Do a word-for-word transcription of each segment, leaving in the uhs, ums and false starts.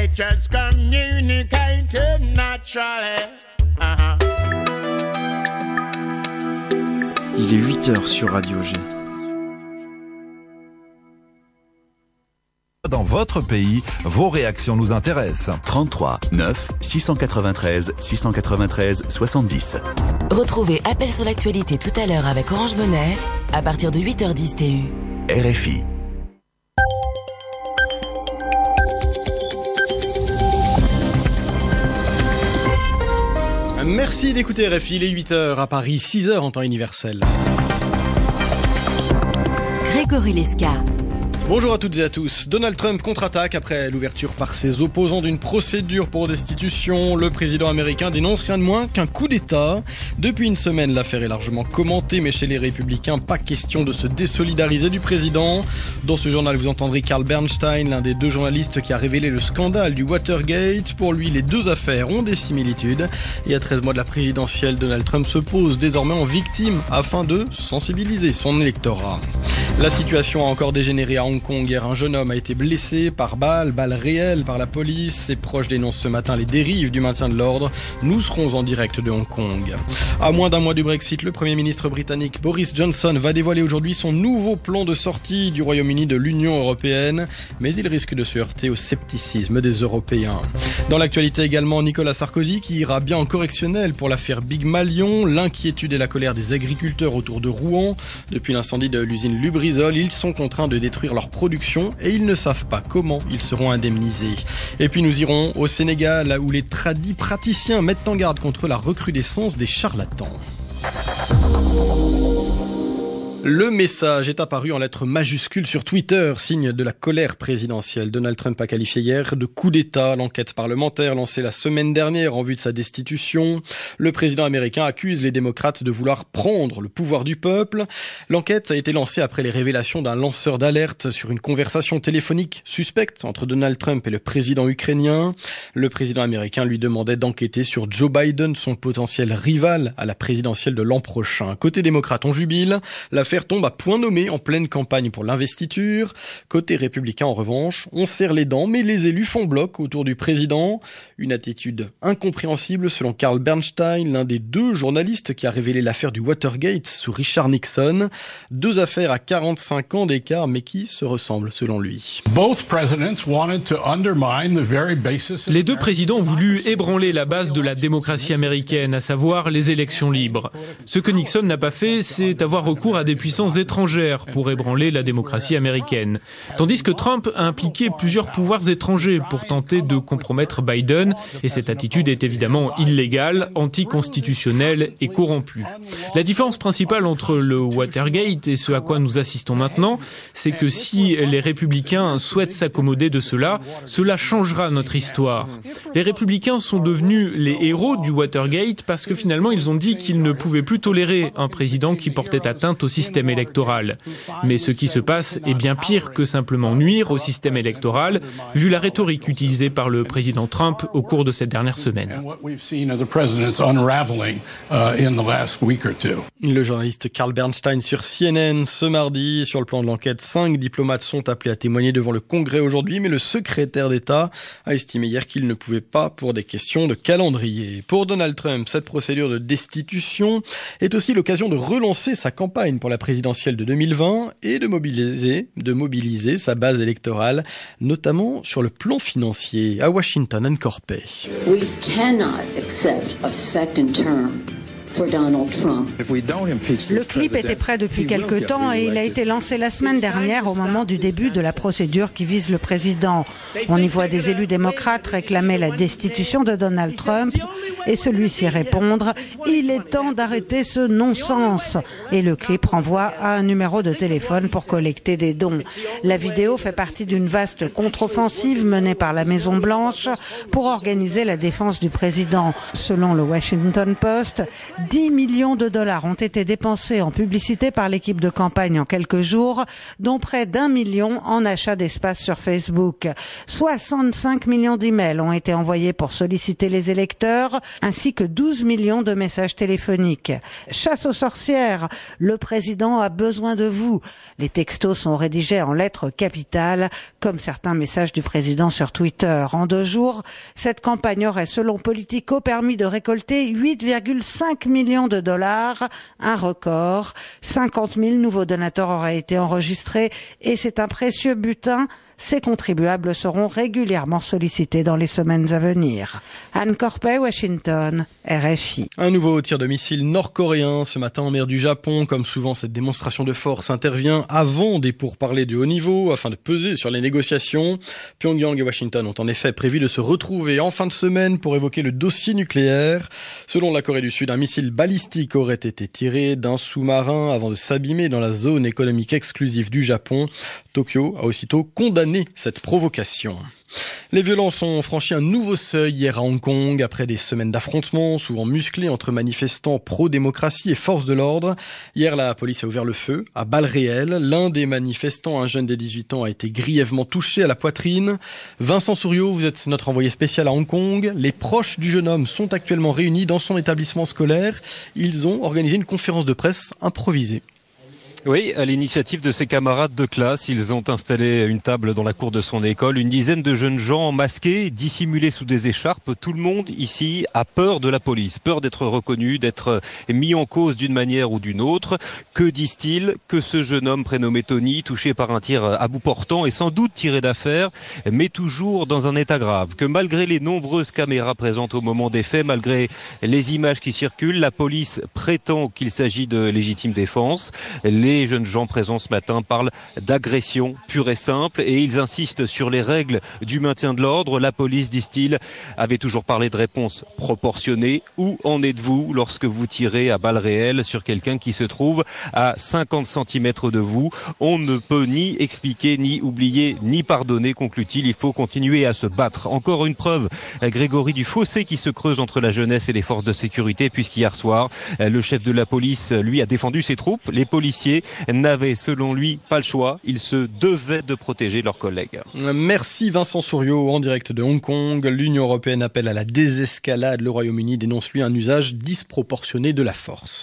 Nature's communicated naturally. Uh-huh. Il est huit heures sur Radio G. Dans votre pays, vos réactions nous intéressent. trente-trois neuf six cent quatre-vingt-treize six cent quatre-vingt-treize soixante-dix. Retrouvez Appel sur l'actualité tout à l'heure avec Orange Monnaie à partir de huit heures dix T U. R F I. Merci d'écouter R F I, il est huit heures à Paris, six heures en temps universel. Grégory Lesca. Bonjour à toutes et à tous. Donald Trump contre-attaque après l'ouverture par ses opposants d'une procédure pour destitution. Le président américain dénonce rien de moins qu'un coup d'État. Depuis une semaine, l'affaire est largement commentée, mais chez les Républicains, pas question de se désolidariser du président. Dans ce journal, vous entendrez Carl Bernstein, l'un des deux journalistes qui a révélé le scandale du Watergate. Pour lui, les deux affaires ont des similitudes. Et à treize mois de la présidentielle, Donald Trump se pose désormais en victime afin de sensibiliser son électorat. La situation a encore dégénéré à Hong Kong. Hier, un jeune homme a été blessé par balle, balle réelle par la police. Ses proches dénoncent ce matin les dérives du maintien de l'ordre. Nous serons en direct de Hong Kong. À moins d'un mois du Brexit, le Premier ministre britannique Boris Johnson va dévoiler aujourd'hui son nouveau plan de sortie du Royaume-Uni de l'Union européenne. Mais il risque de se heurter au scepticisme des Européens. Dans l'actualité également, Nicolas Sarkozy qui ira bien en correctionnel pour l'affaire Big Malion. L'inquiétude et la colère des agriculteurs autour de Rouen. Depuis l'incendie de l'usine Lubrizol, ils sont contraints de détruire leur production et ils ne savent pas comment ils seront indemnisés. Et puis nous irons au Sénégal, là où les tradis praticiens mettent en garde contre la recrudescence des charlatans. Le message est apparu en lettres majuscules sur Twitter, signe de la colère présidentielle. Donald Trump a qualifié hier de coup d'État l'enquête parlementaire lancée la semaine dernière en vue de sa destitution. Le président américain accuse les démocrates de vouloir prendre le pouvoir du peuple. L'enquête a été lancée après les révélations d'un lanceur d'alerte sur une conversation téléphonique suspecte entre Donald Trump et le président ukrainien. Le président américain lui demandait d'enquêter sur Joe Biden, son potentiel rival à la présidentielle de l'an prochain. Côté démocrate, on jubile. La L'affaire tombe à point nommé en pleine campagne pour l'investiture. Côté républicain, en revanche, on serre les dents, mais les élus font bloc autour du président. Une attitude incompréhensible selon Carl Bernstein, l'un des deux journalistes qui a révélé l'affaire du Watergate sous Richard Nixon. Deux affaires à quarante-cinq ans d'écart, mais qui se ressemblent selon lui. Les deux présidents ont voulu ébranler la base de la démocratie américaine, à savoir les élections libres. Ce que Nixon n'a pas fait, c'est avoir recours à des puissances étrangères pour ébranler la démocratie américaine. Tandis que Trump a impliqué plusieurs pouvoirs étrangers pour tenter de compromettre Biden, et cette attitude est évidemment illégale, anticonstitutionnelle et corrompue. La différence principale entre le Watergate et ce à quoi nous assistons maintenant, c'est que si les républicains souhaitent s'accommoder de cela, cela changera notre histoire. Les républicains sont devenus les héros du Watergate parce que finalement ils ont dit qu'ils ne pouvaient plus tolérer un président qui portait atteinte au système électoral. Mais ce qui se passe est bien pire que simplement nuire au système électoral, vu la rhétorique utilisée par le président Trump au cours de cette dernière semaine. Le journaliste Carl Bernstein sur C N N ce mardi. Sur le plan de l'enquête, cinq diplomates sont appelés à témoigner devant le Congrès aujourd'hui, mais le secrétaire d'État a estimé hier qu'il ne pouvait pas pour des questions de calendrier. Pour Donald Trump, cette procédure de destitution est aussi l'occasion de relancer sa campagne pour la présidentielle de deux mille vingt et de mobiliser, de mobiliser sa base électorale, notamment sur le plan financier. À Washington, Anne Corpet. We cannot accept a second term. Le clip était prêt depuis quelque temps et il a été lancé la semaine dernière au moment du début de la procédure qui vise le président. On y voit des élus démocrates réclamer la destitution de Donald Trump et celui-ci répondre « Il est temps d'arrêter ce non-sens ». Et le clip renvoie à un numéro de téléphone pour collecter des dons. La vidéo fait partie d'une vaste contre-offensive menée par la Maison-Blanche pour organiser la défense du président. Selon le Washington Post, dix millions de dollars ont été dépensés en publicité par l'équipe de campagne en quelques jours, dont près d'un million en achat d'espace sur Facebook. soixante-cinq millions d'emails ont été envoyés pour solliciter les électeurs, ainsi que douze millions de messages téléphoniques. Chasse aux sorcières, le président a besoin de vous. Les textos sont rédigés en lettres capitales, comme certains messages du président sur Twitter. En deux jours, cette campagne aurait, selon Politico, permis de récolter huit virgule cinq millions de dollars, un record. cinquante mille nouveaux donateurs auraient été enregistrés et c'est un précieux butin. Ces contribuables seront régulièrement sollicités dans les semaines à venir. Anne Corpet, Washington, R F I. Un nouveau tir de missile nord-coréen ce matin en mer du Japon. Comme souvent, cette démonstration de force intervient avant des pourparlers de haut niveau afin de peser sur les négociations. Pyongyang et Washington ont en effet prévu de se retrouver en fin de semaine pour évoquer le dossier nucléaire. Selon la Corée du Sud, un missile balistique aurait été tiré d'un sous-marin avant de s'abîmer dans la zone économique exclusive du Japon. Tokyo a aussitôt condamné cette provocation. Les violences ont franchi un nouveau seuil hier à Hong Kong après des semaines d'affrontements souvent musclés entre manifestants pro-démocratie et forces de l'ordre. Hier, la police a ouvert le feu à balles réelles. L'un des manifestants, un jeune de dix-huit ans, a été grièvement touché à la poitrine. Vincent Souriau, vous êtes notre envoyé spécial à Hong Kong. Les proches du jeune homme sont actuellement réunis dans son établissement scolaire. Ils ont organisé une conférence de presse improvisée. Oui, à l'initiative de ses camarades de classe, ils ont installé une table dans la cour de son école. Une dizaine de jeunes gens masqués, dissimulés sous des écharpes. Tout le monde ici a peur de la police, peur d'être reconnu, d'être mis en cause d'une manière ou d'une autre. Que disent-ils? Que ce jeune homme prénommé Tony, touché par un tir à bout portant et sans doute tiré d'affaire, mais toujours dans un état grave. Que malgré les nombreuses caméras présentes au moment des faits, malgré les images qui circulent, la police prétend qu'il s'agit de légitime défense. Les Les jeunes gens présents ce matin parlent d'agression pure et simple et ils insistent sur les règles du maintien de l'ordre. La police, disent-ils, avait toujours parlé de réponse proportionnée. Où en êtes-vous lorsque vous tirez à balles réelles sur quelqu'un qui se trouve à cinquante centimètres de vous? On ne peut ni expliquer, ni oublier, ni pardonner, conclut-il. Il faut continuer à se battre. Encore une preuve, Grégory, du fossé qui se creuse entre la jeunesse et les forces de sécurité, puisqu'hier soir, le chef de la police, lui, a défendu ses troupes. Les policiers n'avaient, selon lui, pas le choix. Ils se devaient de protéger leurs collègues. Merci Vincent Souriau, en direct de Hong Kong. L'Union européenne appelle à la désescalade. Le Royaume-Uni dénonce, lui, un usage disproportionné de la force.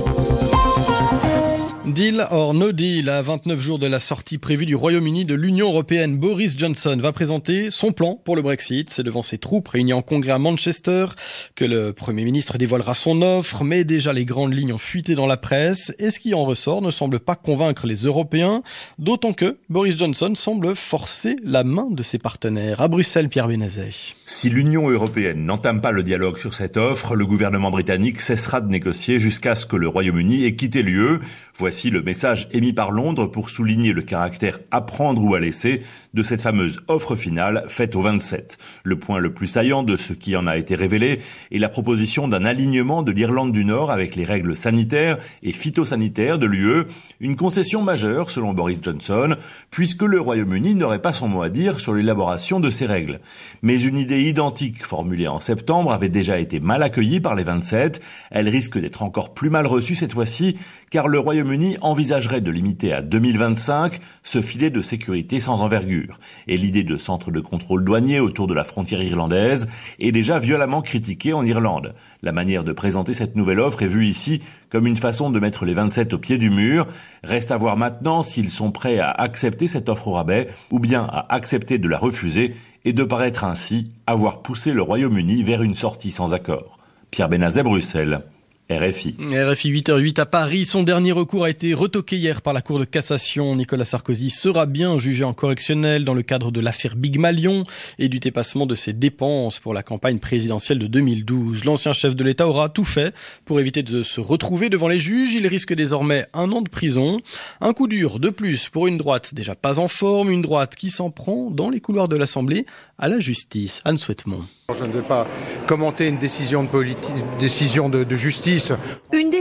Deal or no deal, à vingt-neuf jours de la sortie prévue du Royaume-Uni de l'Union européenne, Boris Johnson va présenter son plan pour le Brexit. C'est devant ses troupes réunies en congrès à Manchester que le Premier ministre dévoilera son offre, mais déjà les grandes lignes ont fuité dans la presse et ce qui en ressort ne semble pas convaincre les Européens, d'autant que Boris Johnson semble forcer la main de ses partenaires. À Bruxelles, Pierre Benazet. Si l'Union européenne n'entame pas le dialogue sur cette offre, le gouvernement britannique cessera de négocier jusqu'à ce que le Royaume-Uni ait quitté l'U E. Voici le message émis par Londres pour souligner le caractère à prendre ou à laisser de cette fameuse offre finale faite aux vingt-sept. Le point le plus saillant de ce qui en a été révélé est la proposition d'un alignement de l'Irlande du Nord avec les règles sanitaires et phytosanitaires de l'U E, une concession majeure selon Boris Johnson, puisque le Royaume-Uni n'aurait pas son mot à dire sur l'élaboration de ces règles. Mais une idée identique formulée en septembre avait déjà été mal accueillie par les vingt-sept. Elle risque d'être encore plus mal reçue cette fois-ci, car le Royaume-Uni envisagerait de limiter à deux mille vingt-cinq ce filet de sécurité sans envergure. Et l'idée de centre de contrôle douanier autour de la frontière irlandaise est déjà violemment critiquée en Irlande. La manière de présenter cette nouvelle offre est vue ici comme une façon de mettre les vingt-sept au pied du mur. Reste à voir maintenant s'ils sont prêts à accepter cette offre au rabais ou bien à accepter de la refuser et de paraître ainsi avoir poussé le Royaume-Uni vers une sortie sans accord. Pierre Benazet, Bruxelles. R F I. R F I huit heures zéro huit à Paris. Son dernier recours a été retoqué hier par la Cour de cassation. Nicolas Sarkozy sera bien jugé en correctionnel dans le cadre de l'affaire Big Malion et du dépassement de ses dépenses pour la campagne présidentielle de deux mille douze. L'ancien chef de l'État aura tout fait pour éviter de se retrouver devant les juges. Il risque désormais un an de prison. Un coup dur de plus pour une droite déjà pas en forme, une droite qui s'en prend dans les couloirs de l'Assemblée à la justice. Anne Souhaitemont. Je ne vais pas commenter une décision de, politi- décision de, de justice. Une décision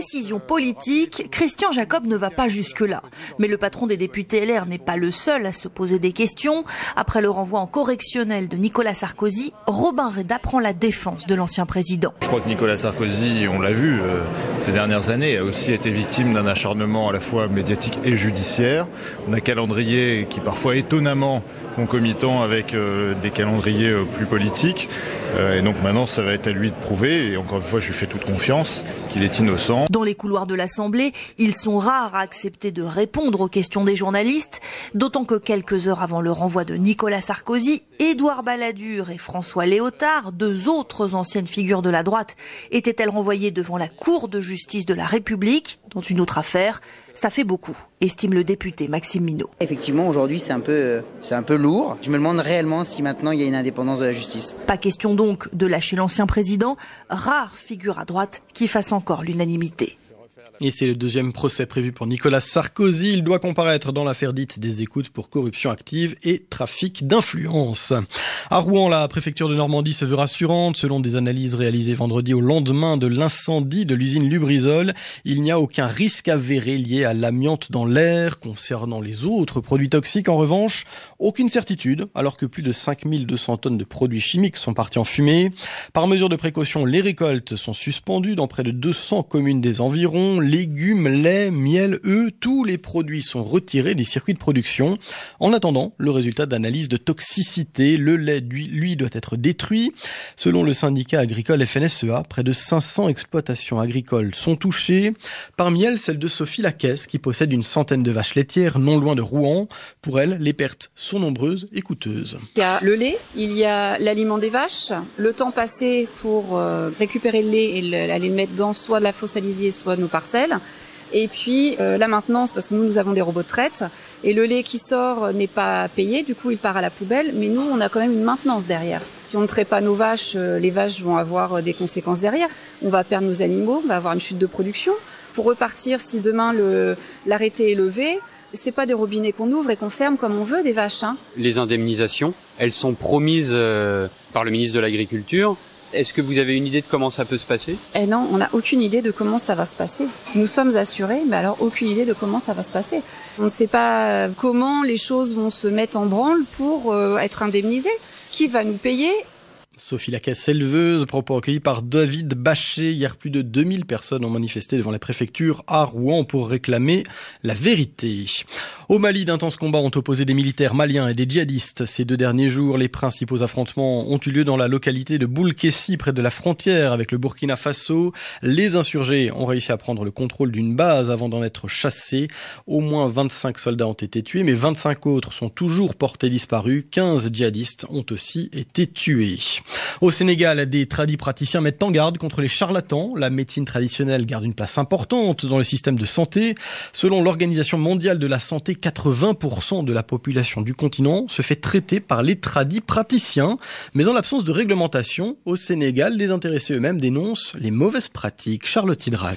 décision politique, Christian Jacob ne va pas jusque-là. Mais le patron des députés L R n'est pas le seul à se poser des questions. Après le renvoi en correctionnel de Nicolas Sarkozy, Robin Reda prend la défense de l'ancien président. Je crois que Nicolas Sarkozy, on l'a vu euh, ces dernières années, a aussi été victime d'un acharnement à la fois médiatique et judiciaire. On a un calendrier qui parfois étonnamment concomitant avec euh, des calendriers euh, plus politiques. Euh, et donc maintenant, ça va être à lui de prouver. Et encore une fois, je lui fais toute confiance qu'il est innocent. Dans les couloirs de l'Assemblée, ils sont rares à accepter de répondre aux questions des journalistes. D'autant que quelques heures avant le renvoi de Nicolas Sarkozy, Édouard Balladur et François Léotard, deux autres anciennes figures de la droite, étaient-elles renvoyées devant la Cour de justice de la République dans une autre affaire. Ça fait beaucoup, estime le député Maxime Minot. Effectivement, aujourd'hui, c'est un peu, c'est un peu lourd. Je me demande réellement si maintenant il y a une indépendance de la justice. Pas question donc de lâcher l'ancien président, rare figure à droite qui fasse encore l'unanimité. Et c'est le deuxième procès prévu pour Nicolas Sarkozy. Il doit comparaître dans l'affaire dite des écoutes pour corruption active et trafic d'influence. À Rouen, la préfecture de Normandie se veut rassurante. Selon des analyses réalisées vendredi au lendemain de l'incendie de l'usine Lubrizol, il n'y a aucun risque avéré lié à l'amiante dans l'air. Concernant les autres produits toxiques, en revanche, aucune certitude, alors que plus de cinq mille deux cents tonnes de produits chimiques sont partis en fumée. Par mesure de précaution, les récoltes sont suspendues dans près de deux cents communes des environs. Légumes, lait, miel, œufs, tous les produits sont retirés des circuits de production. En attendant, le résultat d'analyse de toxicité, le lait, lui, doit être détruit. Selon le syndicat agricole F N S E A, près de cinq cents exploitations agricoles sont touchées. Parmi elles, celle de Sophie Lacaisse, qui possède une centaine de vaches laitières non loin de Rouen. Pour elle, les pertes sont nombreuses et coûteuses. Il y a le lait, il y a l'aliment des vaches, le temps passé pour euh, récupérer le lait et le, aller le mettre dans soit de la fosse à lisier, soit de nos parcelles. Et puis euh, la maintenance, parce que nous, nous avons des robots de traite, et le lait qui sort n'est pas payé, du coup il part à la poubelle, mais nous, on a quand même une maintenance derrière. Si on ne traite pas nos vaches, euh, les vaches vont avoir des conséquences derrière. On va perdre nos animaux, on va avoir une chute de production. Pour repartir, si demain le, l'arrêté est levé, c'est pas des robinets qu'on ouvre et qu'on ferme comme on veut des vaches. Hein. Les indemnisations, elles sont promises euh, par le ministre de l'Agriculture. Est-ce que vous avez une idée de comment ça peut se passer ? Eh non, on n'a aucune idée de comment ça va se passer. Nous sommes assurés, mais alors aucune idée de comment ça va se passer. On ne sait pas comment les choses vont se mettre en branle pour euh, être indemnisés. Qui va nous payer ? Sophie Lacaisse, éleveuse, propos recueillis par David Bachet. Hier, plus de deux mille personnes ont manifesté devant la préfecture à Rouen pour réclamer la vérité. Au Mali, d'intenses combats ont opposé des militaires maliens et des djihadistes. Ces deux derniers jours, les principaux affrontements ont eu lieu dans la localité de Boulkessi, près de la frontière avec le Burkina Faso. Les insurgés ont réussi à prendre le contrôle d'une base avant d'en être chassés. Au moins vingt-cinq soldats ont été tués, mais vingt-cinq autres sont toujours portés disparus. quinze djihadistes ont aussi été tués. Au Sénégal, des tradis praticiens mettent en garde contre les charlatans. La médecine traditionnelle garde une place importante dans le système de santé. Selon l'Organisation mondiale de la santé, quatre-vingts pour cent de la population du continent se fait traiter par les tradis praticiens. Mais en l'absence de réglementation, au Sénégal, les intéressés eux-mêmes dénoncent les mauvaises pratiques. Charlotte Hydrac.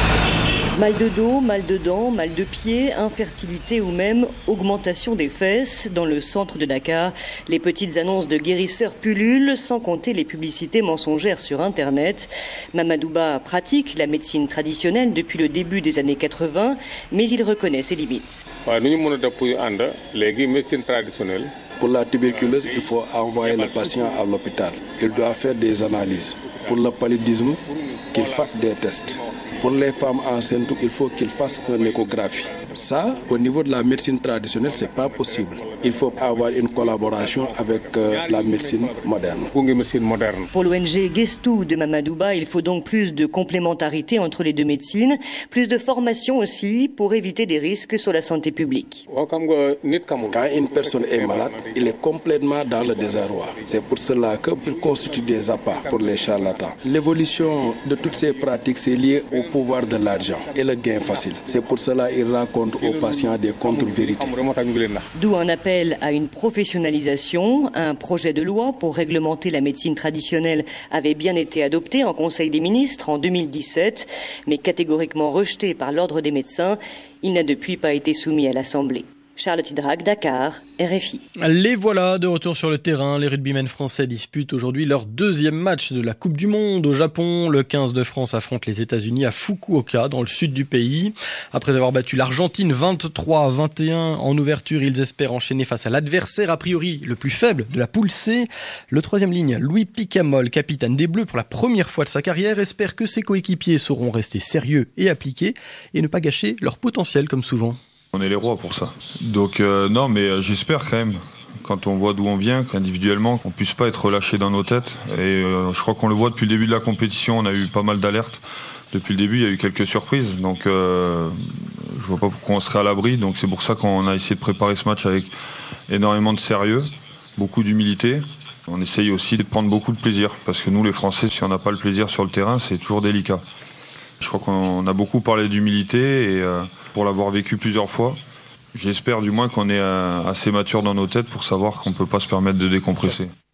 Mal de dos, mal de dents, mal de pieds, infertilité ou même augmentation des fesses. Dans le centre de Dakar, les petites annonces de guérisseurs pullulent, sans compter les publicités mensongères sur Internet. Mamadouba pratique la médecine traditionnelle depuis le début des années quatre-vingts, mais il reconnaît ses limites. Pour la tuberculose, il faut envoyer le patient à l'hôpital. Il doit faire des analyses. Pour le paludisme, qu'il fasse des tests. Pour les femmes enceintes, il faut qu'ils fassent une échographie. Ça, au niveau de la médecine traditionnelle, c'est pas possible. Il faut avoir une collaboration avec euh, la médecine moderne. Pour l'O N G Gestou de Mamadouba, il faut donc plus de complémentarité entre les deux médecines, plus de formation aussi pour éviter des risques sur la santé publique. Quand une personne est malade, il est complètement dans le désarroi. C'est pour cela qu'il constitue des appâts pour les charlatans. L'évolution de toutes ces pratiques, c'est lié au pouvoir de l'argent et le gain facile. C'est pour cela qu'il raconte aux patients des contre-vérités. D'où un appel à une professionnalisation. Un projet de loi pour réglementer la médecine traditionnelle avait bien été adopté en Conseil des ministres en deux mille dix-sept, mais catégoriquement rejeté par l'Ordre des médecins. Il n'a depuis pas été soumis à l'Assemblée. Charlotte Hydrac, Dakar, R F I. Les voilà de retour sur le terrain. Les rugbymen français disputent aujourd'hui leur deuxième match de la Coupe du Monde au Japon. Le quinze de France affronte les États-Unis à Fukuoka, dans le sud du pays. Après avoir battu l'Argentine vingt-trois à vingt et un en ouverture, ils espèrent enchaîner face à l'adversaire a priori le plus faible de la poule C. Le troisième ligne, Louis Picamol, capitaine des Bleus pour la première fois de sa carrière, espère que ses coéquipiers sauront rester sérieux et appliqués et ne pas gâcher leur potentiel comme souvent. On est les rois pour ça. Donc euh, non, mais euh, j'espère quand même, quand on voit d'où on vient, qu'individuellement, qu'on puisse pas être relâché dans nos têtes. Et euh, je crois qu'on le voit depuis le début de la compétition, on a eu pas mal d'alertes. Depuis le début, il y a eu quelques surprises. Donc euh, je vois pas pourquoi on serait à l'abri. Donc c'est pour ça qu'on a essayé de préparer ce match avec énormément de sérieux, beaucoup d'humilité. On essaye aussi de prendre beaucoup de plaisir. Parce que nous, les Français, si on n'a pas le plaisir sur le terrain, c'est toujours délicat. Je crois qu'on a beaucoup parlé d'humilité et euh, pour l'avoir vécu plusieurs fois, j'espère du moins qu'on est euh, assez mature dans nos têtes pour savoir qu'on ne peut pas se permettre de décompresser.